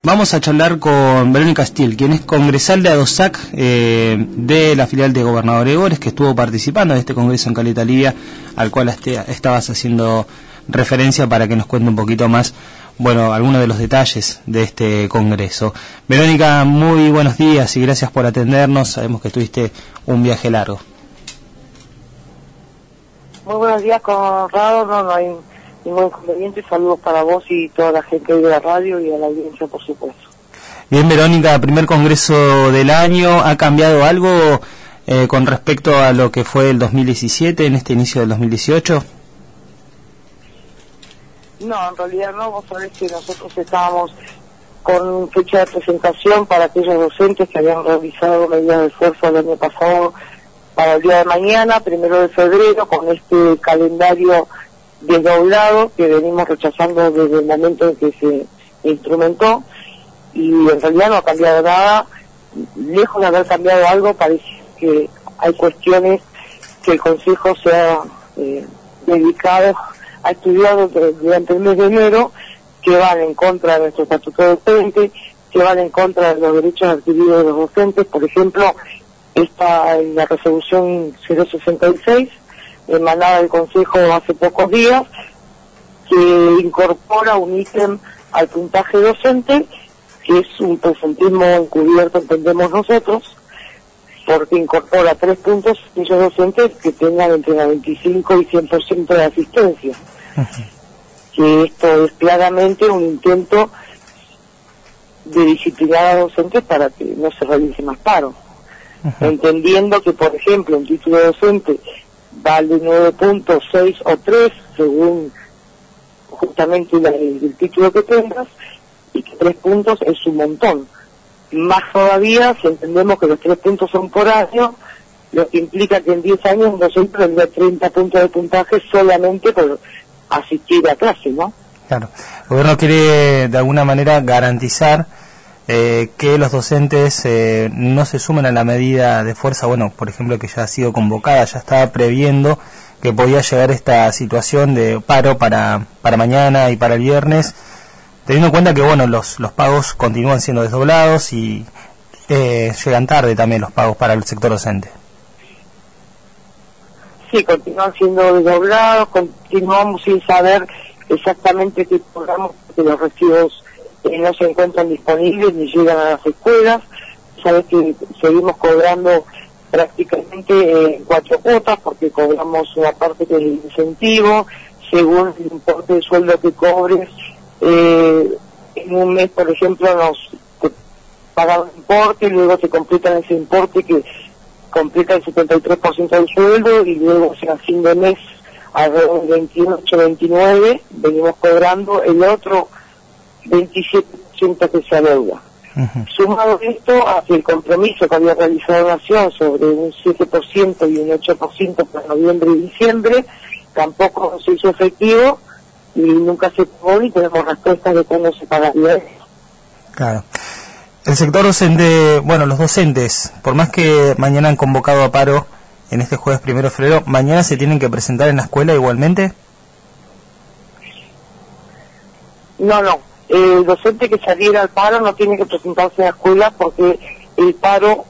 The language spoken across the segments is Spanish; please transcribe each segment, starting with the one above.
Vamos a charlar con Verónica Stihl, quien es congresal de ADOSAC de la filial de Gobernador Gregores, que estuvo participando de este congreso en Caleta Olivia, al cual estabas haciendo referencia, para que nos cuente un poquito más, bueno, algunos de los detalles de este congreso. Verónica, muy buenos días y gracias por atendernos. Sabemos que tuviste un viaje largo. Muy buenos días, Conrado. No hay ningún inconveniente. Saludos para vos y toda la gente de la radio y a la audiencia, por supuesto. Bien, Verónica, primer congreso del año. ¿Ha cambiado algo con respecto a lo que fue el 2017, en este inicio del 2018? No, en realidad no. Vos sabés que nosotros estábamos con fecha de presentación para aquellos docentes que habían realizado medidas de fuerza el año pasado para el día de mañana, 1 de febrero, con este calendario desdoblado que venimos rechazando desde el momento en que se instrumentó, y en realidad no ha cambiado nada. Lejos de haber cambiado algo, parece que hay cuestiones que el Consejo se ha dedicado a estudiar durante el mes de enero, que van en contra de nuestro estatuto docente, que van en contra de los derechos adquiridos de los docentes. Por ejemplo, está en la resolución 066, emanada del Consejo hace pocos días, que incorpora un ítem al puntaje docente, que es un presentismo encubierto, entendemos nosotros, porque incorpora 3 puntos aquellos docentes que tengan entre 95 y 100% de asistencia. Que esto es claramente un intento de disciplinar a docentes para que no se realice más paro. Entendiendo que, por ejemplo, un título docente vale 9 puntos, 6 o 3, según justamente el título que tengas, y que 3 puntos es un montón. Más todavía si entendemos que los 3 puntos son por año, lo que implica que en 10 años un docente tendrá 30 puntos de puntaje solamente por asistir a clase, ¿no? Claro. El gobierno quiere de alguna manera garantizar que los docentes no se sumen a la medida de fuerza, bueno, por ejemplo, que ya ha sido convocada, ya estaba previendo que podía llegar esta situación de paro para mañana y para el viernes, teniendo en cuenta que, bueno, los pagos continúan siendo desdoblados y llegan tarde también los pagos para el sector docente. Sí, continúan siendo desdoblados, continuamos sin saber exactamente qué cobramos, porque los recibos no se encuentran disponibles ni llegan a las escuelas. Sabes que seguimos cobrando prácticamente en 4 cuotas, porque cobramos una parte que es el incentivo, según el importe de sueldo que cobres. En un mes, por ejemplo, te pagan un importe, luego te completan ese importe que completa el 73% del sueldo, y luego, o sea, a fin de mes, alrededor del 28, 29, venimos cobrando el otro 27% que se adeuda. Sumado esto a que el compromiso que había realizado Nación sobre un 7% y un 8% para noviembre y diciembre, tampoco se hizo efectivo y nunca se pagó, y tenemos respuestas de cómo se pagaría eso. Claro. El sector docente, bueno, los docentes, por más que mañana han convocado a paro en este jueves 1 de febrero, ¿mañana se tienen que presentar en la escuela igualmente? No. El docente que saliera al paro no tiene que presentarse en la escuela, porque el paro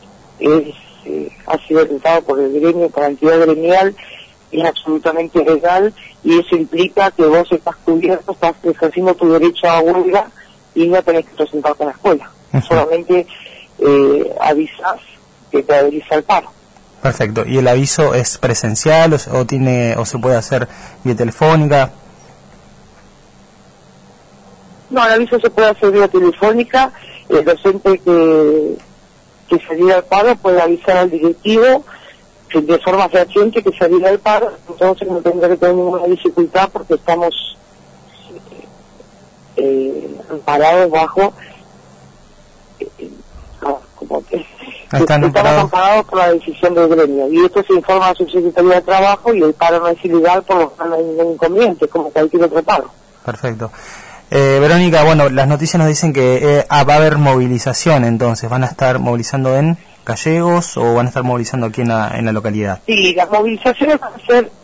ha sido decretado por el gremio, por la entidad gremial, es absolutamente legal, y eso implica que vos estás cubierto, estás ejerciendo tu derecho a huelga y no tenés que presentarte en la escuela. Solamente avisas que te adherís al paro. Perfecto. ¿Y el aviso es presencial o se puede hacer vía telefónica? No, el aviso se puede hacer vía telefónica. El docente que saliera al paro puede avisar al directivo de forma fehaciente que saliera al paro, entonces no tendrá que tener ninguna dificultad, porque estamos amparados bajo estamos amparados por la decisión del gremio, y esto se informa a la Subsecretaría de Trabajo, y el paro no es ilegal, por lo cual no hay ningún inconveniente, como cualquier otro paro. Perfecto. Verónica, bueno, las noticias nos dicen que va a haber movilización, entonces, ¿van a estar movilizando en Gallegos o van a estar movilizando aquí en la localidad? Sí, las movilizaciones van a ser,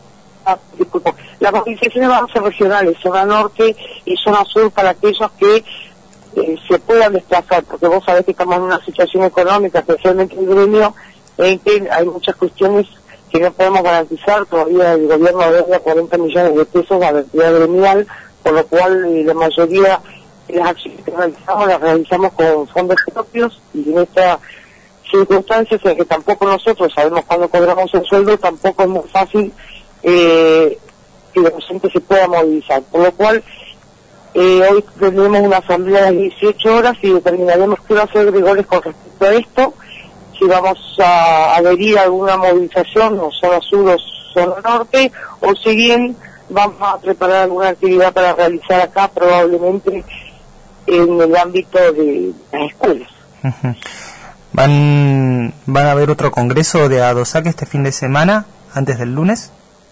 las movilizaciones van a ser regionales, zona norte y zona sur, para aquellos que se puedan desplazar, porque vos sabés que estamos en una situación económica, especialmente el gremio, en que hay muchas cuestiones que no podemos garantizar. Todavía el gobierno debe 40 millones de pesos a la actividad gremial, por lo cual la mayoría de las acciones que realizamos las realizamos con fondos propios, y en esta circunstancias en que tampoco nosotros sabemos cuándo cobramos el sueldo, tampoco es muy fácil que el docente se pueda movilizar, por lo cual hoy tendremos una asamblea de 18 horas y determinaremos qué va a hacer Gregores con respecto a esto, si vamos a adherir a alguna movilización o zona sur o zona norte, o si bien vamos a preparar alguna actividad para realizar acá, probablemente en el ámbito de las escuelas. Uh-huh. ¿Van a haber otro congreso de ADOSAC este fin de semana, antes del lunes?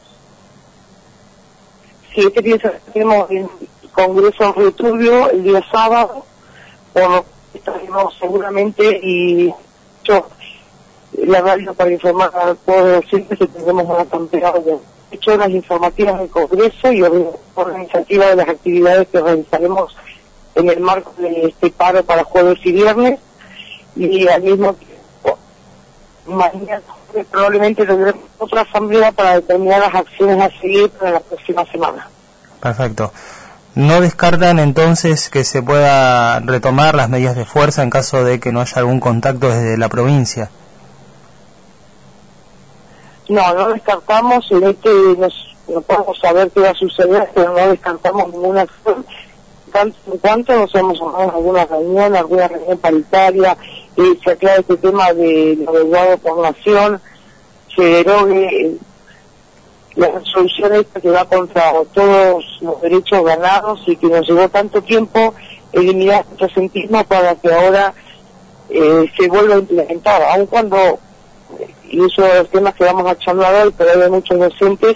Sí, este fin de semana tenemos el congreso en Río Turbio el día sábado, por lo que estaremos seguramente, y yo la radio para informar al pueblo docente que tendremos una campaña de 8 horas informativas del congreso y organizativa de las actividades que realizaremos en el marco de este paro para jueves y viernes. Y al mismo tiempo, mañana probablemente tendremos otra asamblea para determinar las acciones a seguir para la próxima semana. Perfecto. ¿No descartan entonces que se pueda retomar las medidas de fuerza en caso de que no haya algún contacto desde la provincia? No descartamos, no podemos saber qué va a suceder, pero no descartamos ninguna acción, tanto en cuanto nos hemos llamado alguna reunión paritaria, se aclara este tema de lo deudado por nación, se derogue la resolución esta que va contra todos los derechos ganados y que nos llevó tanto tiempo eliminar el presentismo para que ahora se vuelva a implementar, aun cuando, y eso es los temas que vamos a charlar hoy, pero hay muchos docentes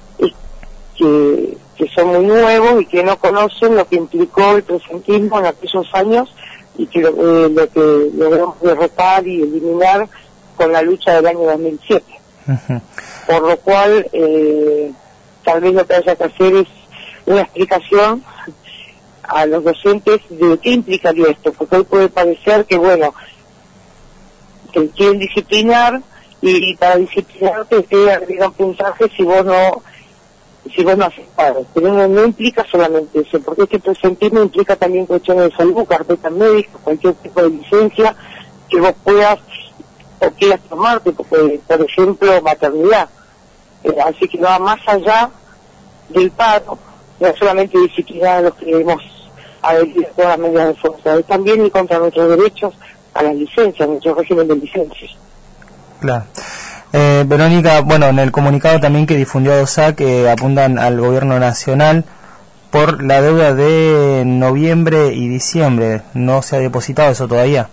que son muy nuevos y que no conocen lo que implicó el presentismo en aquellos años y que lo que logramos derrotar y eliminar con la lucha del año 2007. Uh-huh. Por lo cual, tal vez lo que haya que hacer es una explicación a los docentes de qué implicaría esto, porque hoy puede parecer que, bueno, que quieren disciplinar y para disciplinarte te agregan puntaje si vos no haces paro, pero no implica solamente eso, porque este presentismo implica también cuestiones de salud, carpetas médicas, cualquier tipo de licencia que vos puedas o quieras tomarte, porque, por ejemplo, maternidad. Así que va más allá del paro, no solamente disciplinar a los que hemos adherido a todas las medidas de fuerza, es también ir contra nuestros derechos a las licencias, nuestro régimen de licencias. Claro. Verónica, bueno, en el comunicado también que difundió ADOSAC apuntan al gobierno nacional por la deuda de noviembre y diciembre. ¿No se ha depositado eso todavía?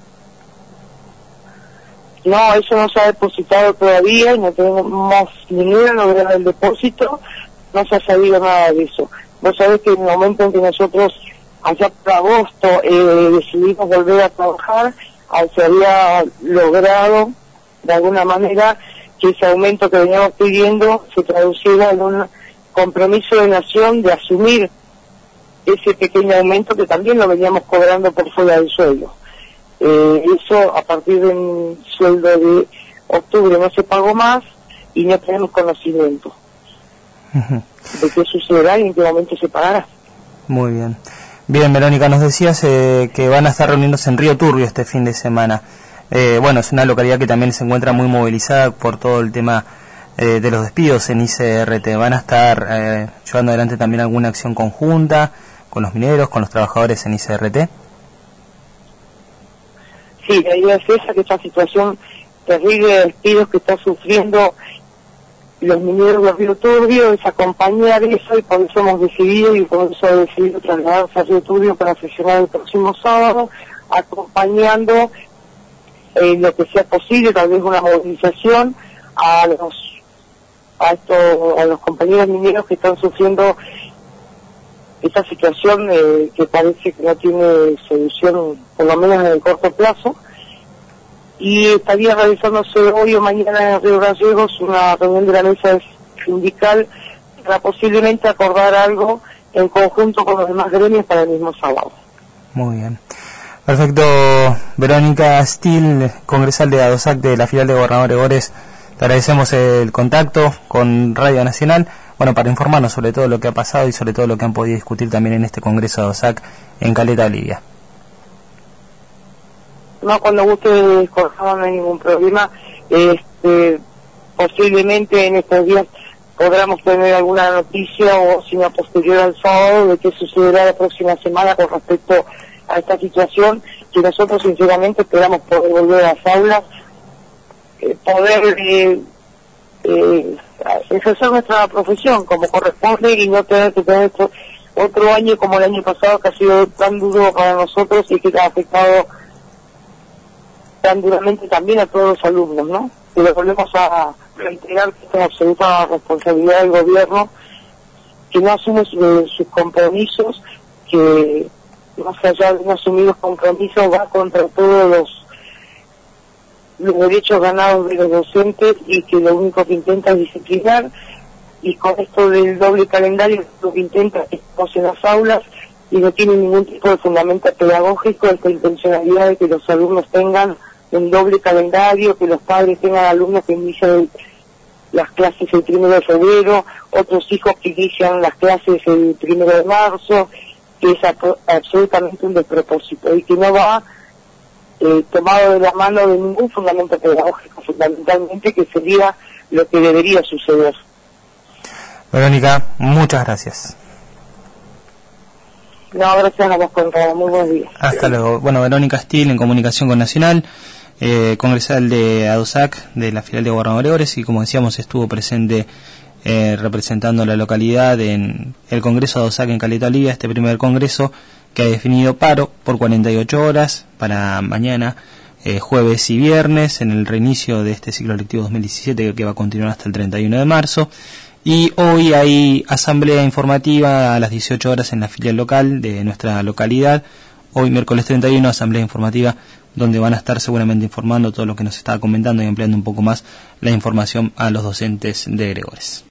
No, eso no se ha depositado todavía y no tenemos ninguna novedad del depósito, no se ha sabido nada de eso. Vos sabés que en el momento en que nosotros, allá por agosto, decidimos volver a trabajar, se había logrado de alguna manera que ese aumento que veníamos pidiendo se traduciera en un compromiso de nación de asumir ese pequeño aumento que también lo veníamos cobrando por fuera del sueldo. Eso a partir del sueldo de octubre no se pagó más y no tenemos conocimiento de qué sucederá y en qué momento se pagará. Muy bien. Bien, Verónica, nos decías que van a estar reuniéndose en Río Turbio este fin de semana. Bueno, es una localidad que también se encuentra muy movilizada por todo el tema de los despidos en ICRT. ¿Van a estar llevando adelante también alguna acción conjunta con los mineros, con los trabajadores en ICRT? Sí, la idea es esa, que esta situación terrible de despidos que está sufriendo los mineros de Río Turbio es acompañar eso, y por eso hemos decidido, y por eso he decidido trasladarse a Río Turbio para sesionar el próximo sábado, acompañando lo que sea posible, tal vez una movilización a los compañeros mineros que están sufriendo esta situación que parece que no tiene solución, por lo menos en el corto plazo, y estaría realizándose hoy o mañana en Río Gallegos una reunión de la mesa sindical para posiblemente acordar algo en conjunto con los demás gremios para el mismo sábado. Muy bien. Perfecto, Verónica Still, congresal de ADOSAC de la filial de Gobernador Gregores, te agradecemos el contacto con Radio Nacional, bueno, para informarnos sobre todo lo que ha pasado y sobre todo lo que han podido discutir también en este congreso de ADOSAC en Caleta Olivia. No, cuando guste, no hay ningún problema. Posiblemente en estos días podamos tener alguna noticia o si no posterior al sábado de qué sucederá la próxima semana con respecto a esta situación, que nosotros sinceramente esperamos poder volver a las aulas, poder ejercer nuestra profesión como corresponde y no tener que tener otro año como el año pasado, que ha sido tan duro para nosotros y que ha afectado tan duramente también a todos los alumnos, ¿no? Y le volvemos a reiterar que esta es absoluta responsabilidad del gobierno, que no asume sus compromisos, que más allá de no asumir los compromisos va contra todos los derechos ganados de los docentes y que lo único que intenta es disciplinar, y con esto del doble calendario lo que intenta es que estemos en las aulas y no tiene ningún tipo de fundamento pedagógico esta intencionalidad de que los alumnos tengan un doble calendario, que los padres tengan alumnos que inician las clases el 1 de febrero, otros hijos que inician las clases el 1 de marzo, que es absolutamente un despropósito y que no va tomado de la mano de ningún fundamento pedagógico, fundamentalmente, que sería lo que debería suceder. Verónica, muchas gracias. No, gracias a vos, Conrado. Muy buenos días. Hasta luego. Bueno, Verónica Still, en comunicación con Nacional, congresal de ADOSAC de la filial de Gobernador Gregores, y como decíamos estuvo presente representando a la localidad en el Congreso de ADOSAC en Caleta Olivia, este primer congreso que ha definido paro por 48 horas para mañana, jueves y viernes, en el reinicio de este ciclo lectivo 2017 que va a continuar hasta el 31 de marzo. Y hoy hay asamblea informativa a las 18 horas en la filial local de nuestra localidad. Hoy, miércoles 31, asamblea informativa donde van a estar seguramente informando todo lo que nos estaba comentando y ampliando un poco más la información a los docentes de Gregores.